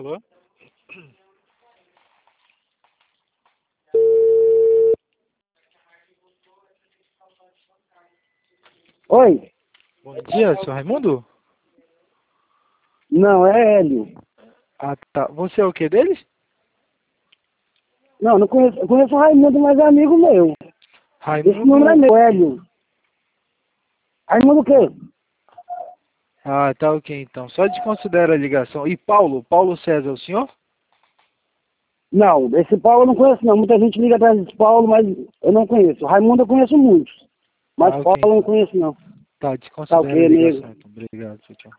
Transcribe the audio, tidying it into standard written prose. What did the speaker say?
Alô? Oi? Bom dia, senhor Raimundo? Não, é Hélio. Ah, tá. Você é o que deles? Não, não conheço. Eu conheço o Raimundo, mas é amigo meu. Esse número é Raimundo... meu, Hélio. Raimundo o quê? Ah, tá ok então. Só desconsidera a ligação. E Paulo? Paulo César, o senhor? Não, esse Paulo eu não conheço não. Muita gente liga atrás desse Paulo, mas eu não conheço. Raimundo eu conheço muitos. Mas Tá ok Paulo eu não então. conheço não. Tá, Tá desconsidera a ok, amigo. ligação então. Obrigado, tchau, tchau.